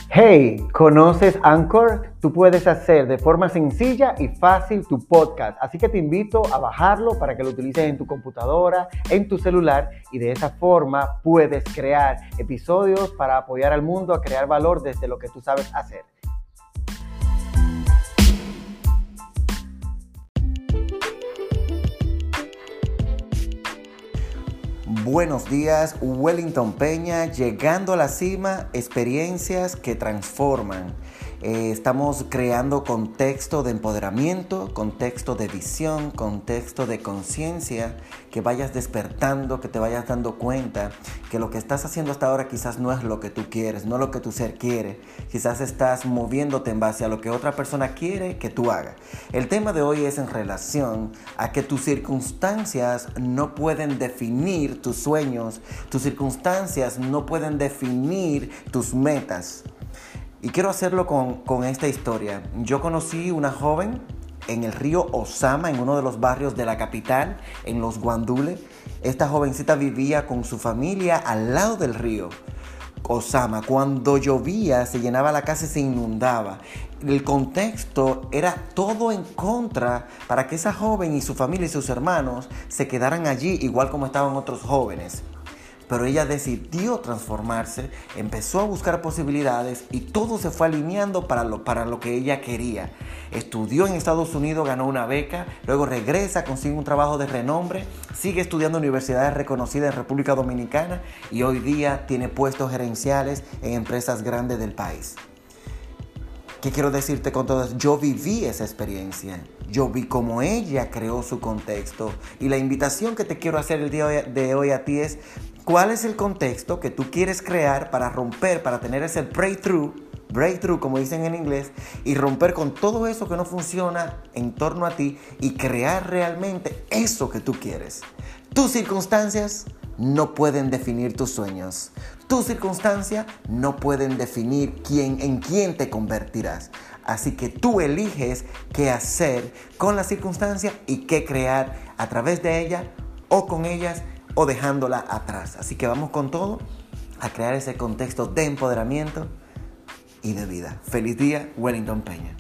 Hey, ¿conoces Anchor? Tú puedes hacer de forma sencilla y fácil tu podcast, así que te invito a bajarlo para que lo utilices en tu computadora, en tu celular y de esa forma puedes crear episodios para apoyar al mundo a crear valor desde lo que tú sabes hacer. Buenos días, Wellington Peña, llegando a la cima, experiencias que transforman. Estamos creando contexto de empoderamiento, contexto de visión, contexto de conciencia, que vayas despertando, que te vayas dando cuenta que lo que estás haciendo hasta ahora quizás no es lo que tú quieres, no lo que tu ser quiere. Quizás estás moviéndote en base a lo que otra persona quiere que tú hagas. El tema de hoy es en relación a que tus circunstancias no pueden definir tus sueños, tus circunstancias no pueden definir tus metas. Y quiero hacerlo con esta historia. Yo conocí una joven en el río Osama, en uno de los barrios de la capital, en Los Guandules. Esta jovencita vivía con su familia al lado del río Osama. Cuando llovía, se llenaba la casa y se inundaba. El contexto era todo en contra para que esa joven y su familia y sus hermanos se quedaran allí, igual como estaban otros jóvenes. Pero ella decidió transformarse, empezó a buscar posibilidades y todo se fue alineando para lo que ella quería. Estudió en Estados Unidos, ganó una beca, luego regresa, consigue un trabajo de renombre, sigue estudiando en universidades reconocidas en República Dominicana y hoy día tiene puestos gerenciales en empresas grandes del país. ¿Qué quiero decirte con todo eso? Yo viví esa experiencia. Yo vi cómo ella creó su contexto. Y la invitación que te quiero hacer el día de hoy a ti es: ¿cuál es el contexto que tú quieres crear para romper, para tener ese breakthrough como dicen en inglés, y romper con todo eso que no funciona en torno a ti y crear realmente eso que tú quieres? Tus circunstancias no pueden definir tus sueños. Tus circunstancias no pueden definir en quién te convertirás. Así que tú eliges qué hacer con la circunstancia y qué crear a través de ella o con ellas o dejándola atrás. Así que vamos con todo a crear ese contexto de empoderamiento y de vida. Feliz día, Wellington Peña.